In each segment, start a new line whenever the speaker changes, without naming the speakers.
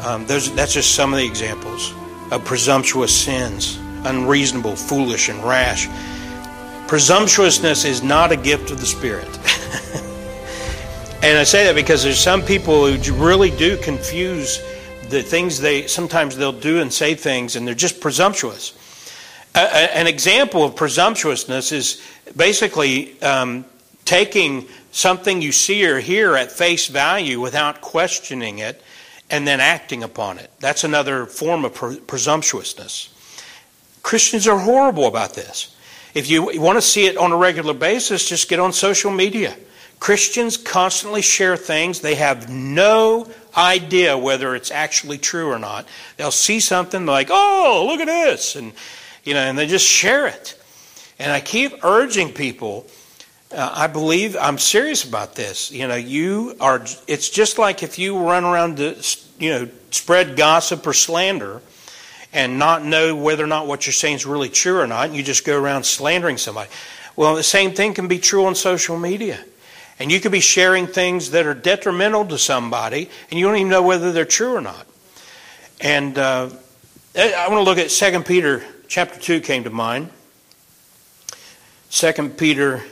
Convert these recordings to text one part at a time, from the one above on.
That's just some of the examples of presumptuous sins, unreasonable, foolish, and rash. Presumptuousness is not a gift of the Spirit. And I say that because there's some people who really do confuse the things sometimes they'll do and say things, and they're just presumptuous. An example of presumptuousness is basically taking something you see or hear at face value without questioning it and then acting upon it. That's another form of presumptuousness. Christians are horrible about this. If you want to see it on a regular basis, just get on social media. Christians constantly share things. They have no idea whether it's actually true or not. They'll see something like, oh, look at this. And they just share it. And I keep urging people, I'm serious about this. It's just like if you run around to, spread gossip or slander and not know whether or not what you're saying is really true or not, and you just go around slandering somebody. Well, the same thing can be true on social media. And you could be sharing things that are detrimental to somebody, and you don't even know whether they're true or not. And I want to look at 2 Peter chapter 2 came to mind. 2 Peter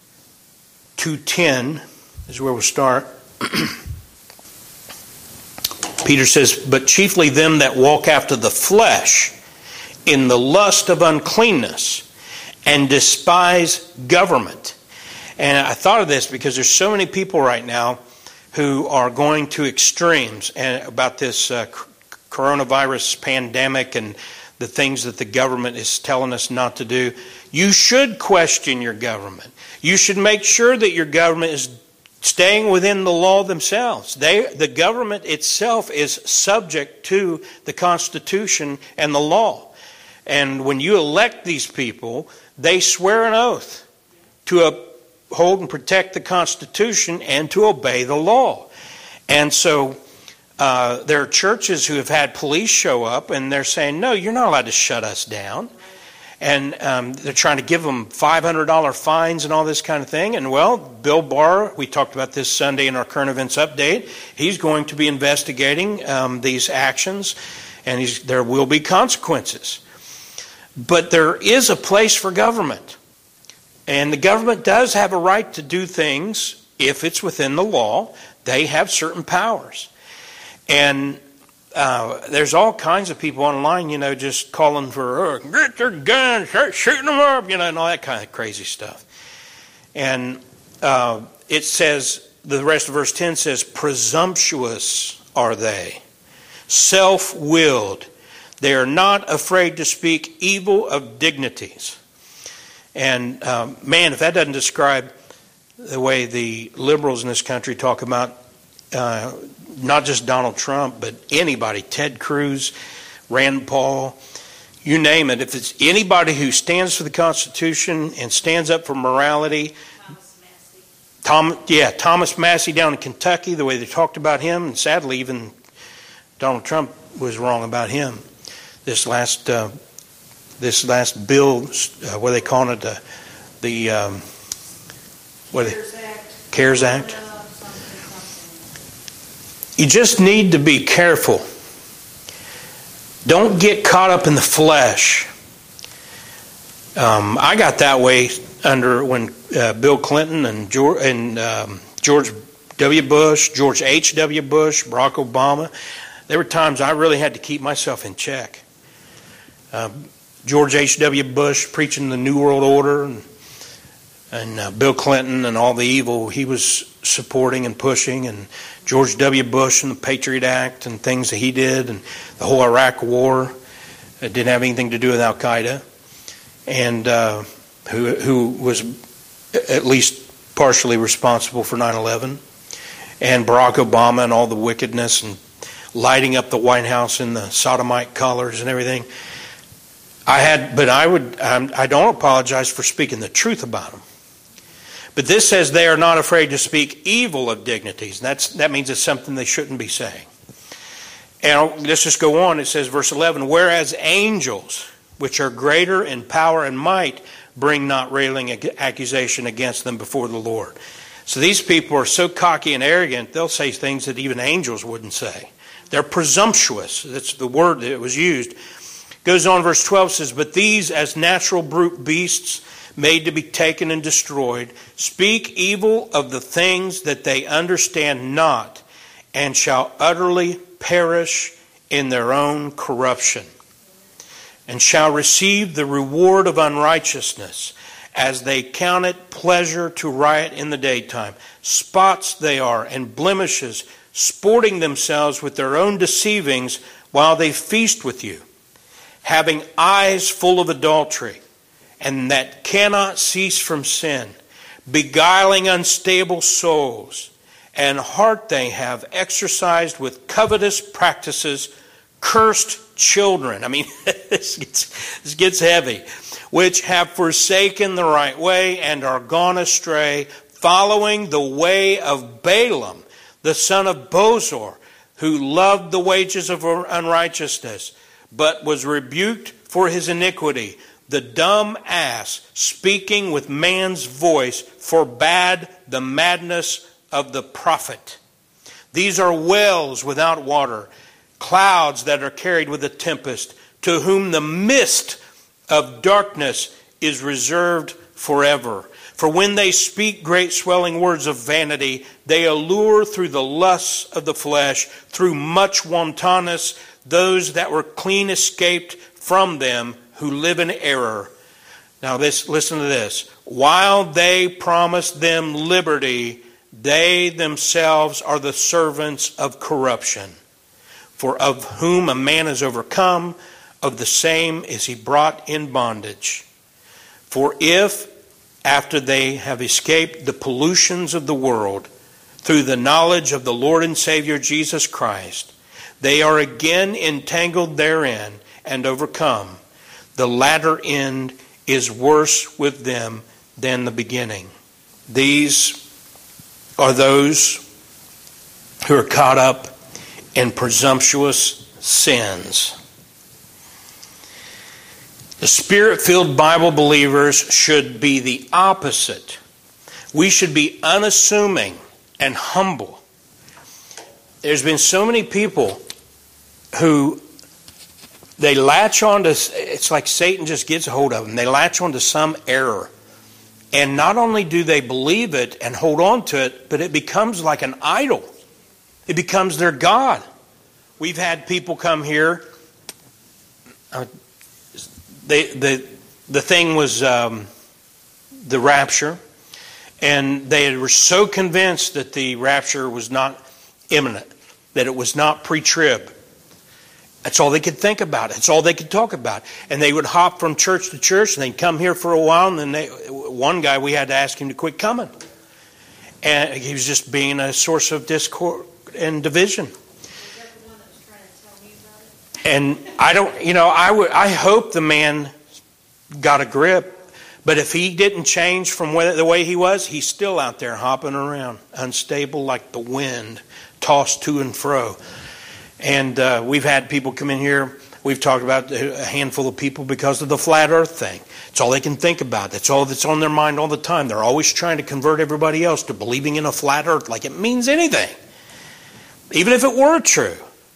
2:10 is where we'll start. Peter says, but chiefly them that walk after the flesh in the lust of uncleanness and despise government. And I thought of this because there's so many people right now who are going to extremes and about this coronavirus pandemic and the things that the government is telling us not to do. You should question your government. You should make sure that your government is staying within the law themselves. The government itself is subject to the Constitution and the law. And when you elect these people, they swear an oath to uphold and protect the Constitution and to obey the law. And so there are churches who have had police show up and they're saying, no, you're not allowed to shut us down. And they're trying to give them $500 fines and all this kind of thing. And well, Bill Barr, we talked about this Sunday in our current events update, he's going to be investigating these actions, and there will be consequences. But there is a place for government. And the government does have a right to do things if it's within the law. They have certain powers. And there's all kinds of people online, just calling for, get your guns, start shooting them up, and all that kind of crazy stuff. And it says, the rest of verse 10 says, presumptuous are they, self-willed. They are not afraid to speak evil of dignities. And man, if that doesn't describe the way the liberals in this country talk about not just Donald Trump, but anybody, Ted Cruz, Rand Paul, you name it. If it's anybody who stands for the Constitution and stands up for morality, Thomas Massey down in Kentucky, the way they talked about him, and sadly even Donald Trump was wrong about him. This last bill, what are they calling it? CARES Act. You just need to be careful. Don't get caught up in the flesh. I got that way when Bill Clinton and George W. Bush, George H.W. Bush, Barack Obama. There were times I really had to keep myself in check. George H.W. Bush preaching the New World Order, and Bill Clinton and all the evil he was supporting and pushing, and George W. Bush and the Patriot Act and things that he did, and the whole Iraq War. It didn't have anything to do with Al-Qaeda, and who was at least partially responsible for 9/11, and Barack Obama and all the wickedness and lighting up the White House in the sodomite colors and everything. I don't apologize for speaking the truth about them. But this says they are not afraid to speak evil of dignities. And that means it's something they shouldn't be saying. And let's just go on. It says, verse 11, whereas angels, which are greater in power and might, bring not railing accusation against them before the Lord. So these people are so cocky and arrogant, they'll say things that even angels wouldn't say. They're presumptuous. That's the word that was used. Goes on, verse 12 says, "But these, as natural brute beasts, made to be taken and destroyed, speak evil of the things that they understand not, and shall utterly perish in their own corruption, and shall receive the reward of unrighteousness, as they count it pleasure to riot in the daytime. Spots they are, and blemishes, sporting themselves with their own deceivings while they feast with you, having eyes full of adultery, and that cannot cease from sin, beguiling unstable souls, and heart they have exercised with covetous practices, cursed children." I mean, this gets heavy. "Which have forsaken the right way and are gone astray, following the way of Balaam, the son of Bosor, who loved the wages of unrighteousness, but was rebuked for his iniquity. The dumb ass, speaking with man's voice, forbade the madness of the prophet. These are wells without water, clouds that are carried with a tempest, to whom the mist of darkness is reserved forever. For when they speak great swelling words of vanity, they allure through the lusts of the flesh, through much wantonness, those that were clean escaped from them who live in error." Now listen to this. "While they promise them liberty, they themselves are the servants of corruption. For of whom a man is overcome, of the same is he brought in bondage. For if, after they have escaped the pollutions of the world, through the knowledge of the Lord and Savior Jesus Christ, they are again entangled therein and overcome, the latter end is worse with them than the beginning." These are those who are caught up in presumptuous sins. The Spirit-filled Bible believers should be the opposite. We should be unassuming and humble. There's been so many people who they latch on to, it's like Satan just gets a hold of them. They latch on to some error. And not only do they believe it and hold on to it, but it becomes like an idol. It becomes their God. We've had people come here. The thing was the rapture, and they were so convinced that the rapture was not imminent, that it was not pre-trib. That's all they could think about. That's all they could talk about. And they would hop from church to church, and they'd come here for a while, and then one guy, we had to ask him to quit coming. And he was just being a source of discord and division. And I hope the man got a grip, but if he didn't change from the way he was, he's still out there hopping around, unstable like the wind, tossed to and fro. And we've had people come in here, we've talked about a handful of people because of the flat earth thing. It's all they can think about. That's all that's on their mind all the time. They're always trying to convert everybody else to believing in a flat earth like it means anything, even if it were true.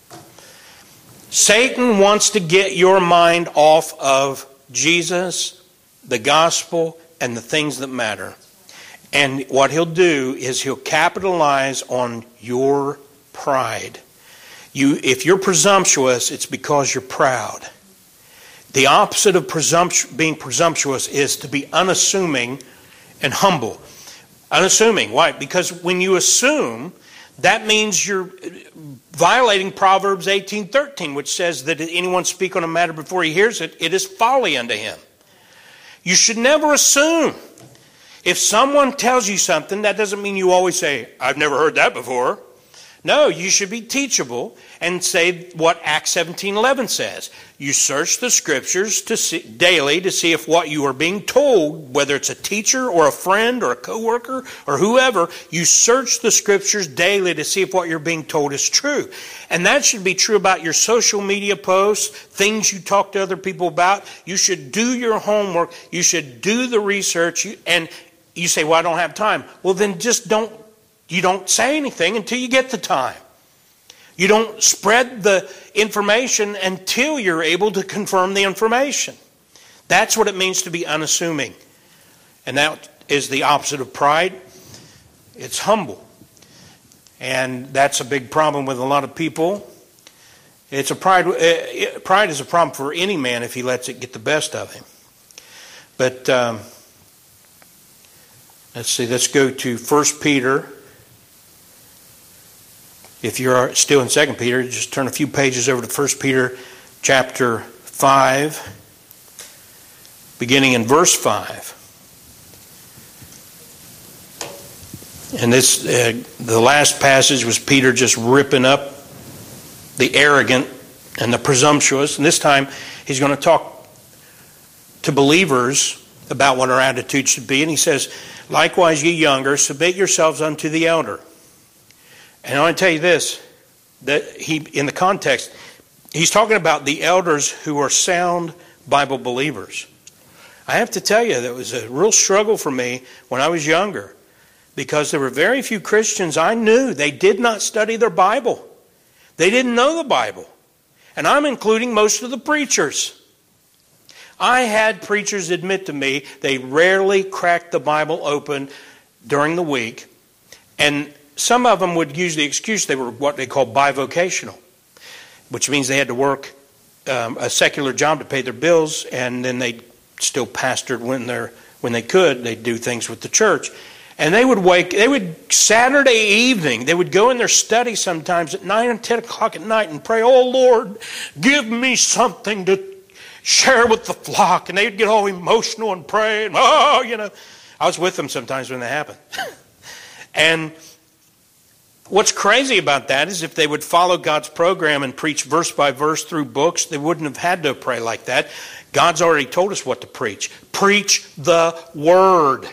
Satan wants to get your mind off of Jesus, the gospel, and the things that matter. And what he'll do is he'll capitalize on your pride. If you're presumptuous, it's because you're proud. The opposite of being presumptuous is to be unassuming and humble. Unassuming. Why? Because when you assume, that means you're violating Proverbs 18:13, which says that if anyone speak on a matter before he hears it, it is folly unto him. You should never assume. If someone tells you something, that doesn't mean you always say, "I've never heard that before." No, you should be teachable and say what Acts 17:11 says. You search the scriptures daily to see if what you are being told, whether it's a teacher or a friend or a coworker or whoever, you search the scriptures daily to see if what you're being told is true. And that should be true about your social media posts, things you talk to other people about. You should do your homework. You should do the research. And you say, "Well, I don't have time." Well, then just don't say anything until you get the time. You don't spread the information until you're able to confirm the information. That's what it means to be unassuming. And that is the opposite of pride. It's humble. And that's a big problem with a lot of people. Pride is a problem for any man if he lets it get the best of him. But let's see, let's go to 1 Peter. If you're still in 2 Peter, just turn a few pages over to 1 Peter chapter 5, beginning in verse 5. And this, the last passage was Peter just ripping up the arrogant and the presumptuous. And this time he's going to talk to believers about what our attitude should be. And he says, likewise, ye younger, submit yourselves unto the elder. And I want to tell you this, that in the context, he's talking about the elders who are sound Bible believers. I have to tell you, that was a real struggle for me when I was younger, because there were very few Christians I knew. They did not study their Bible. They didn't know the Bible. And I'm including most of the preachers. I had preachers admit to me they rarely cracked the Bible open during the week. And some of them would use the excuse they were what they call bivocational, which means they had to work a secular job to pay their bills, and then they still pastored when they could. They'd do things with the church. And they would Saturday evening, they would go in their study sometimes at 9 and 10 o'clock at night and pray, oh Lord, give me something to share with the flock. And they'd get all emotional and pray. And, I was with them sometimes when that happened. And what's crazy about that is if they would follow God's program and preach verse by verse through books, they wouldn't have had to pray like that. God's already told us what to preach. Preach the Word.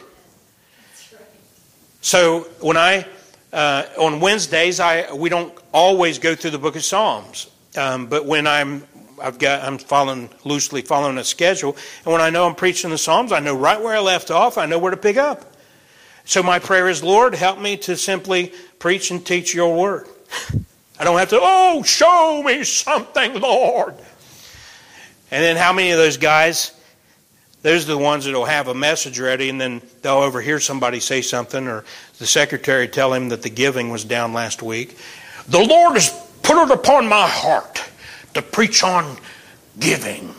So when on Wednesdays, we don't always go through the book of Psalms, but when I'm loosely following a schedule, and when I know I'm preaching the Psalms, I know right where I left off. I know where to pick up. So my prayer is, Lord, help me to simply preach and teach your word. I don't have to, show me something, Lord. And then how many of those guys, those are the ones that will have a message ready, and then they'll overhear somebody say something, or the secretary tell him that the giving was down last week. The Lord has put it upon my heart to preach on giving.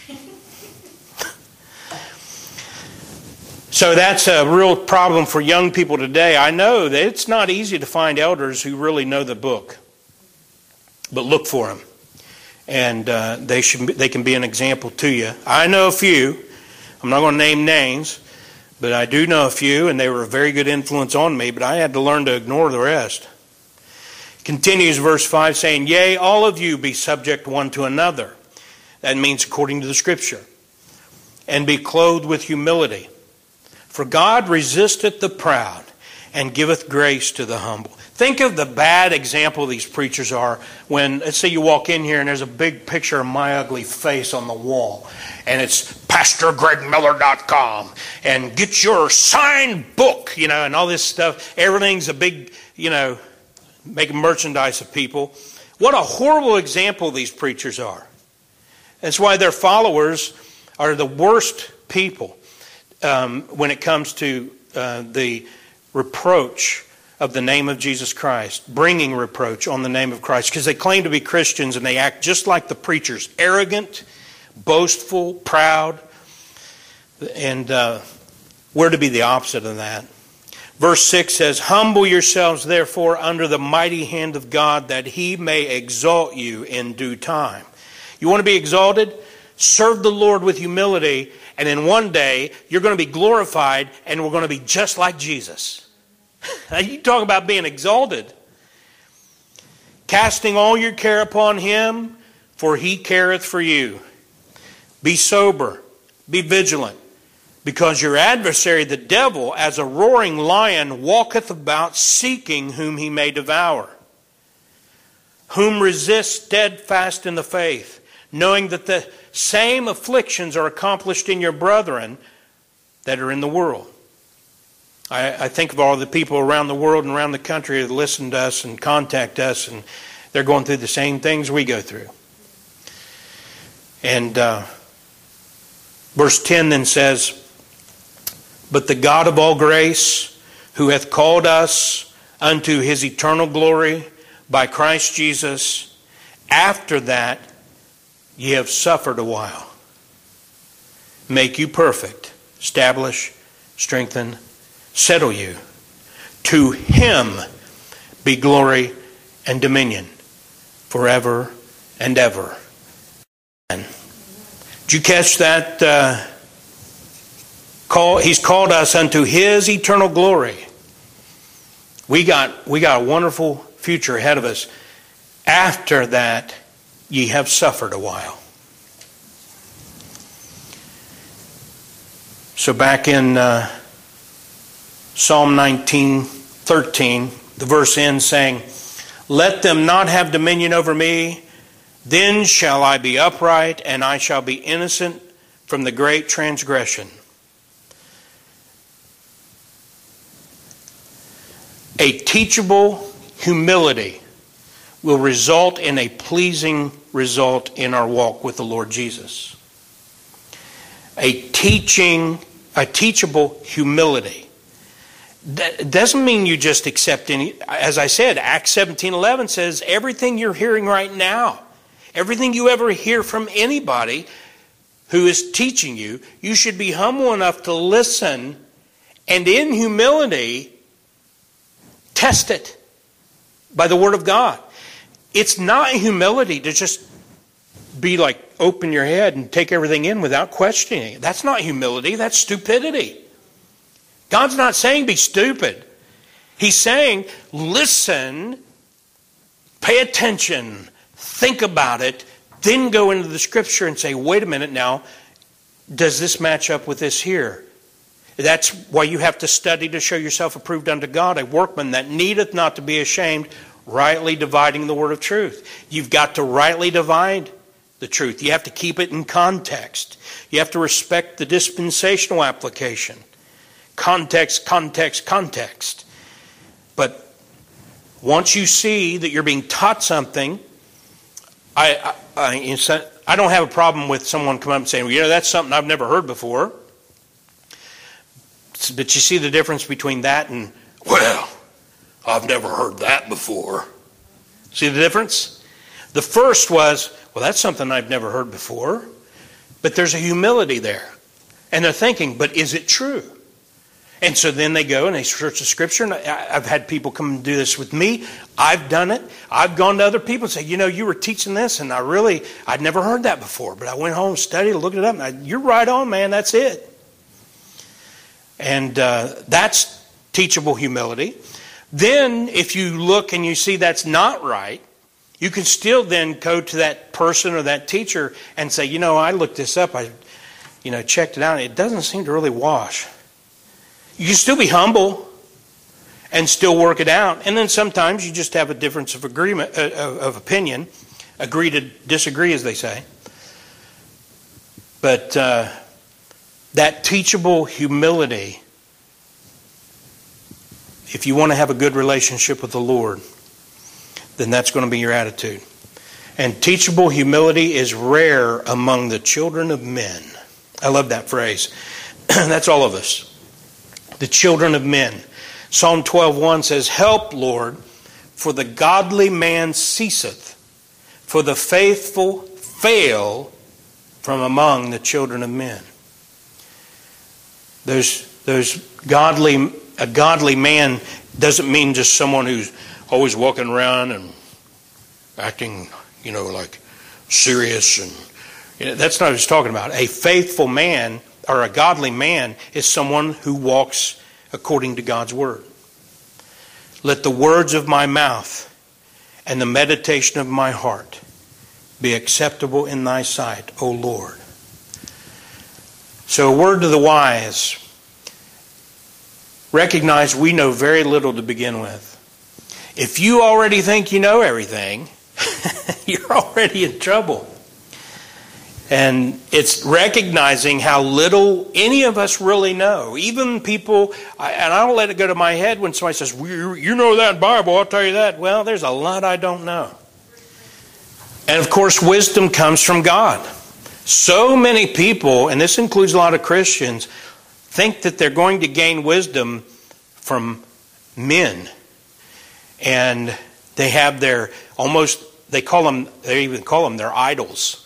So that's a real problem for young people today. I know that it's not easy to find elders who really know the book, but look for them, and they can be an example to you. I know a few. I'm not going to name names, but I do know a few, and they were a very good influence on me, but I had to learn to ignore the rest. Continues verse 5 saying, yea, all of you be subject one to another. That means according to the Scripture. And be clothed with humility. For God resisteth the proud, and giveth grace to the humble. Think of the bad example these preachers are when, let's say you walk in here and there's a big picture of my ugly face on the wall. And it's PastorGregMiller.com. And get your signed book, and all this stuff. Everything's a big, making merchandise of people. What a horrible example these preachers are. That's why their followers are the worst people when it comes to the reproach of the name of Jesus Christ, bringing reproach on the name of Christ, because they claim to be Christians and they act just like the preachers, arrogant, boastful, proud, and we're to be the opposite of that. Verse 6 says, humble yourselves therefore under the mighty hand of God, that he may exalt you in due time. You want to be exalted? Serve the Lord with humility, and in one day you're going to be glorified, and we're going to be just like Jesus. Now you talk about being exalted. Casting all your care upon him, for he careth for you. Be sober, be vigilant, because your adversary, the devil, as a roaring lion, walketh about seeking whom he may devour. Whom resist steadfast in the faith, knowing that the same afflictions are accomplished in your brethren that are in the world. I think of all the people around the world and around the country that listen to us and contact us, and They're going through the same things we go through. And verse 10 then says, "But the God of all grace, who hath called us unto his eternal glory by Christ Jesus, after that ye have suffered a while, make you perfect, establish, strengthen, settle you. To him be glory and dominion forever and ever." Did you catch that call? He's called us unto his eternal glory. We got a wonderful future ahead of us. After that, ye have suffered a while. So back in Psalm 19:13, the verse ends saying, "Let them not have dominion over me, then shall I be upright, and I shall be innocent from the great transgression." A teachable humility will result in a pleasing result in our walk with the Lord Jesus. A teachable humility. That doesn't mean you just accept any. As I said, Acts 17:11 says everything you're hearing right now, everything you ever hear from anybody who is teaching you, you should be humble enough to listen and in humility test it by the Word of God. It's not humility to just be like open your head and take everything in without questioning it. That's not humility, that's stupidity. God's not saying be stupid. He's saying listen, pay attention, think about it, then go into the Scripture and say, wait a minute now, does this match up with this here? That's why you have to study to show yourself approved unto God, a workman that needeth not to be ashamed, rightly dividing the word of truth. You've got to rightly divide the truth. You have to keep it in context. You have to respect the dispensational application. Context, context, context. But once you see that you're being taught something, I don't have a problem with someone coming up and saying, well, that's something I've never heard before. But you see the difference between that and, well, I've never heard that before. See the difference? The first was, well, that's something I've never heard before. But there's a humility there. And they're thinking, but is it true? And so then they go and they search the Scripture. And I've had people come and do this with me. I've done it. I've gone to other people and say, you were teaching this and I'd never heard that before. But I went home, studied, looked it up. And you're right on, man. That's it. And that's teachable humility. Then if you look and you see that's not right, you can still then go to that person or that teacher and say, I looked this up. I checked it out. It doesn't seem to really wash. You can still be humble and still work it out. And then sometimes you just have a difference of agreement, of opinion. Agree to disagree, as they say. But that teachable humility, if you want to have a good relationship with the Lord, then that's going to be your attitude. And teachable humility is rare among the children of men. I love that phrase. That's all of us. The children of men. Psalm 12:1 says, "Help, Lord, for the godly man ceaseth, for the faithful fail from among the children of men." There's a godly man doesn't mean just someone who's always walking around and acting, like serious, and that's not what he's talking about. A faithful man or a godly man is someone who walks according to God's word. Let the words of my mouth and the meditation of my heart be acceptable in thy sight, O Lord. So a word to the wise. Recognize we know very little to begin with. If you already think you know everything, you're already in trouble. And it's recognizing how little any of us really know. Even people, and I don't let it go to my head when somebody says, well, you know that Bible, I'll tell you that. Well, there's a lot I don't know. And of course, wisdom comes from God. So many people, and this includes a lot of Christians, think that they're going to gain wisdom from men. And they have they even call them their idols.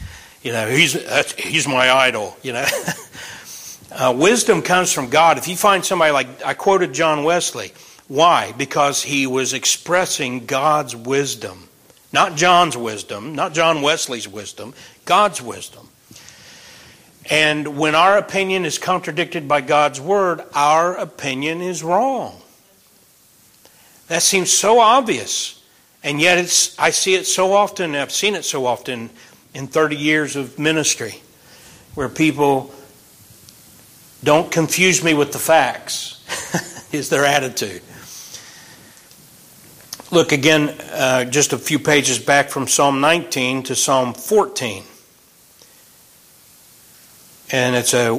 He's my idol, Wisdom comes from God. If you find somebody like, I quoted John Wesley. Why? Because he was expressing God's wisdom. Not John's wisdom, not John Wesley's wisdom, God's wisdom. And when our opinion is contradicted by God's word, our opinion is wrong. That seems so obvious. And yet I see it so often, I've seen it so often in 30 years of ministry, where people don't confuse me with the facts, is their attitude. Look again, just a few pages back from Psalm 19 to Psalm 14. And it's a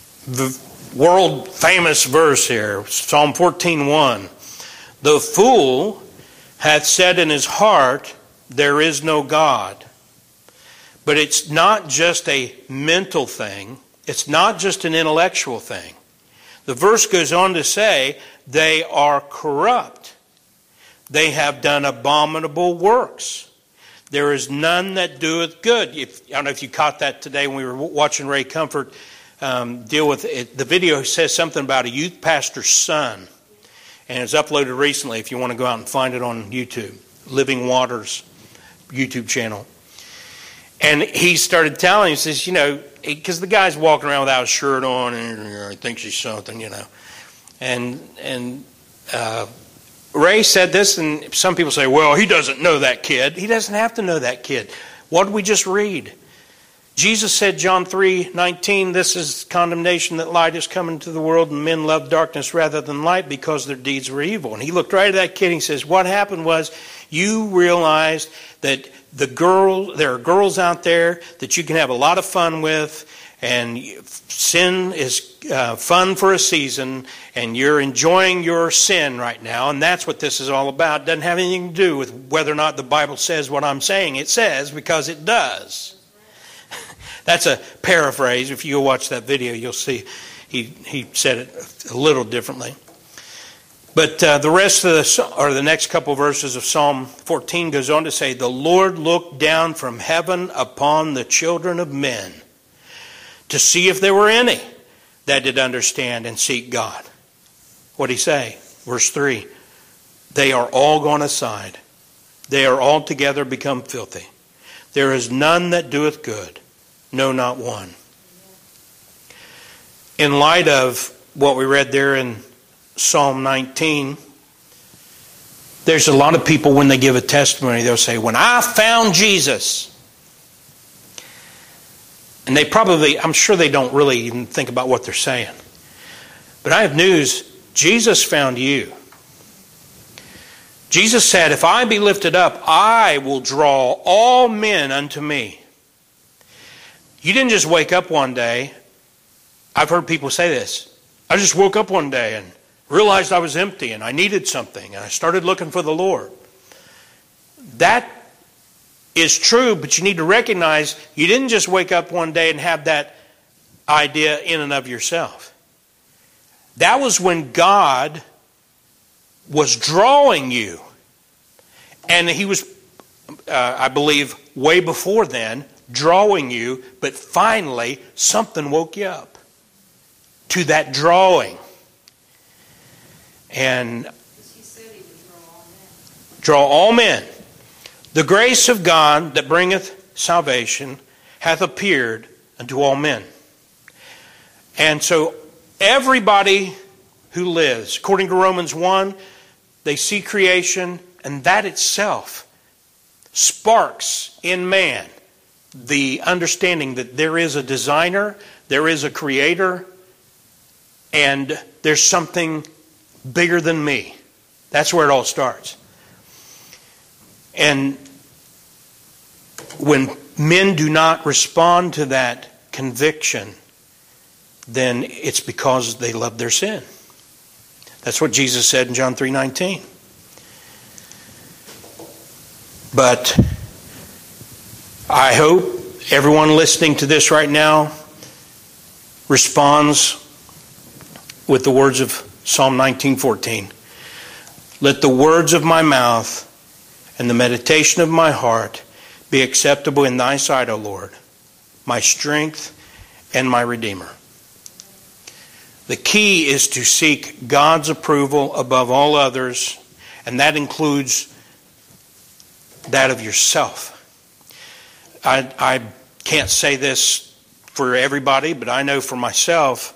world famous verse here, Psalm 14:1. The fool hath said in his heart, there is no God. But it's not just a mental thing. It's not just an intellectual thing. The verse goes on to say, they are corrupt. They have done abominable works. There is none that doeth good. I don't know if you caught that today when we were watching Ray Comfort deal with it. The video says something about a youth pastor's son. And it's uploaded recently if you want to go out and find it on YouTube. Living Waters YouTube channel. And he started telling, he says, because the guy's walking around without a shirt on and he thinks he's something, And Ray said this, and some people say, well, he doesn't know that kid. He doesn't have to know that kid. What did we just read? Jesus said, John 3:19, this is condemnation that light is come into the world, and men love darkness rather than light because their deeds were evil. And he looked right at that kid and he says, what happened was you realized that there are girls out there that you can have a lot of fun with, and sin is fun for a season, and you're enjoying your sin right now, and that's what this is all about. It doesn't have anything to do with whether or not the Bible says what I'm saying it says, because it does. That's a paraphrase. If you go watch that video, you'll see he said it a little differently. But the rest of the next couple verses of Psalm 14 goes on to say, the Lord looked down from heaven upon the children of men to see if there were any that did understand and seek God. What did he say? Verse 3, they are all gone aside. They are altogether become filthy. There is none that doeth good. No, not one. In light of what we read there in Psalm 19, there's a lot of people when they give a testimony, they'll say, when I found Jesus. And I'm sure they don't really even think about what they're saying. But I have news, Jesus found you. Jesus said, if I be lifted up, I will draw all men unto me. You didn't just wake up one day. I've heard people say this. I just woke up one day and realized I was empty and I needed something and I started looking for the Lord. That is true, but you need to recognize you didn't just wake up one day and have that idea in and of yourself. That was when God was drawing you. And he was, I believe, way before then, drawing you, but finally something woke you up to that drawing. And he said he would draw all men. The grace of God that bringeth salvation hath appeared unto all men. And so everybody who lives, according to Romans 1, they see creation, and that itself sparks in man the understanding that there is a designer, there is a creator, and there's something bigger than me. That's where it all starts. And when men do not respond to that conviction, then it's because they love their sin. That's what Jesus said in John 3:19. But I hope everyone listening to this right now responds with the words of Psalm 19:14. Let the words of my mouth and the meditation of my heart be acceptable in thy sight, O Lord, my strength and my Redeemer. The key is to seek God's approval above all others, and that includes that of yourself. I can't say this for everybody, but I know for myself,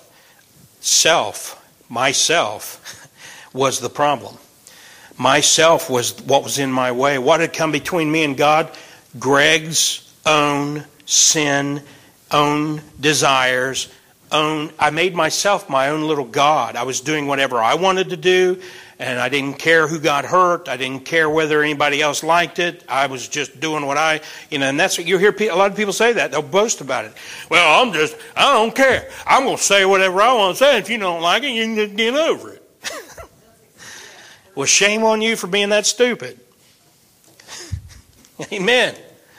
myself was the problem. Myself was what was in my way. What had come between me and God? Greg's own sin, own desires, I made myself my own little God. I was doing whatever I wanted to do, and I didn't care who got hurt. I didn't care whether anybody else liked it. I was just doing what and that's what you hear a lot of people say that. They'll boast about it. Well, I don't care. I'm going to say whatever I want to say. If you don't like it, you can just get over it. Well, shame on you for being that stupid. Amen.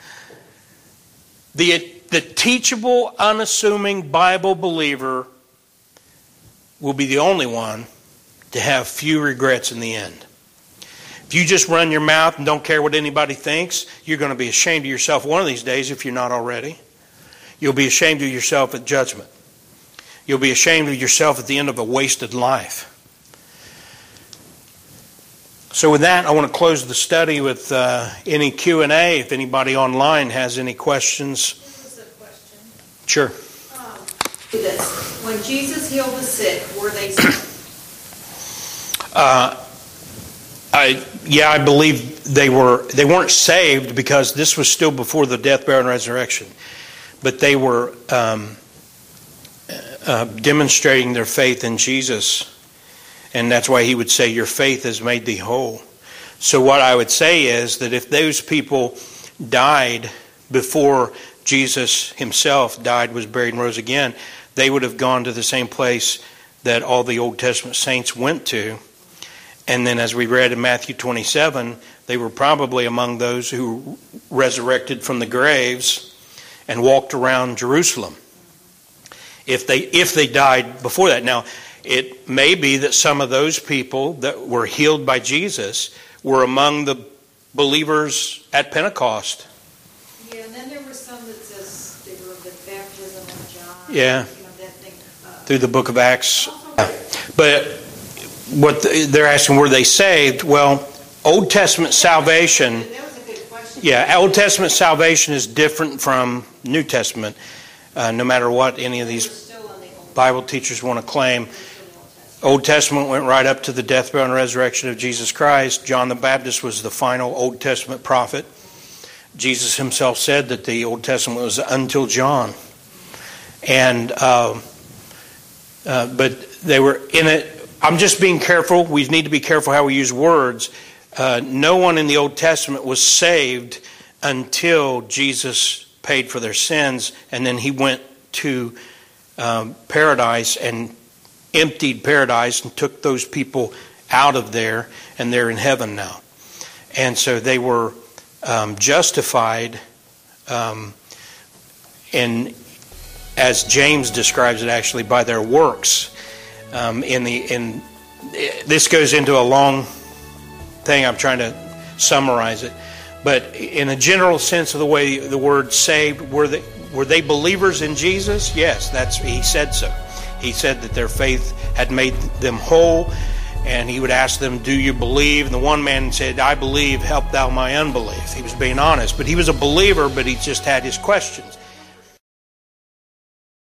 The teachable, unassuming Bible believer will be the only one to have few regrets in the end. If you just run your mouth and don't care what anybody thinks, you're going to be ashamed of yourself one of these days if you're not already. You'll be ashamed of yourself at judgment. You'll be ashamed of yourself at the end of a wasted life. So with that, I want to close the study with any Q&A. If anybody online has any questions.
This is a question.
Sure.
When Jesus healed the sick, were they saved?
I believe they weren't saved because this was still before the death, burial, and resurrection. But they were demonstrating their faith in Jesus. And that's why he would say, your faith has made thee whole. So what I would say is that if those people died before Jesus himself died, was buried, and rose again, they would have gone to the same place that all the Old Testament saints went to. And then as we read in Matthew 27, they were probably among those who resurrected from the graves and walked around Jerusalem. If they died before that. Now, it may be that some of those people that were healed by Jesus were among the believers at Pentecost.
Yeah, and then there were some that says they were the baptism of John.
Yeah,
That thing,
through the book of Acts. But what they're asking, were they saved? Well, Old Testament salvation.
That was a good question.
Yeah, Old Testament salvation is different from New Testament. No matter what any of these Bible teachers want to claim. Old Testament went right up to the death, burial, and resurrection of Jesus Christ. John the Baptist was the final Old Testament prophet. Jesus himself said that the Old Testament was until John. And but they were in it. I'm just being careful. We need to be careful how we use words. No one in the Old Testament was saved until Jesus paid for their sins, and then he went to paradise and emptied paradise and took those people out of there, and they're in heaven now. And so they were justified, and as James describes it, actually by their works. This goes into a long thing. I'm trying to summarize it, but in a general sense of the way the word saved, were they believers in Jesus? Yes, he said so. He said that their faith had made them whole, and he would ask them, do you believe? And the one man said, I believe, help thou my unbelief. He was being honest, but he was a believer, but he just had his questions.